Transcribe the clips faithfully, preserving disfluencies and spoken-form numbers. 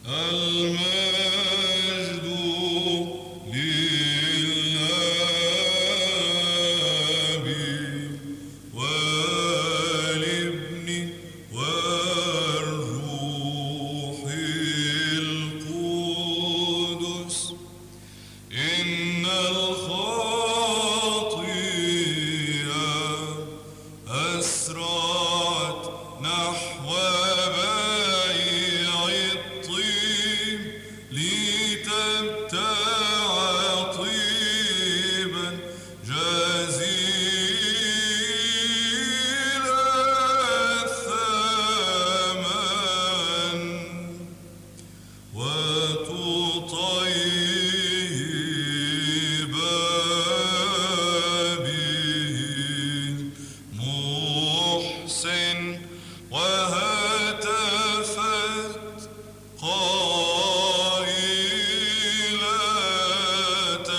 المجد للآب والابن والروح القدس. إن الخطيئة أسرعت نحو بيع الطيب لتبتاع طيبا جزيل الثمن وتطيب به محسن. وهتفت قائلة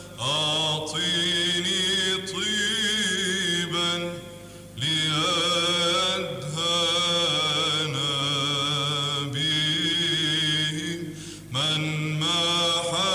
أعطيني طيبا لأدهن به من محى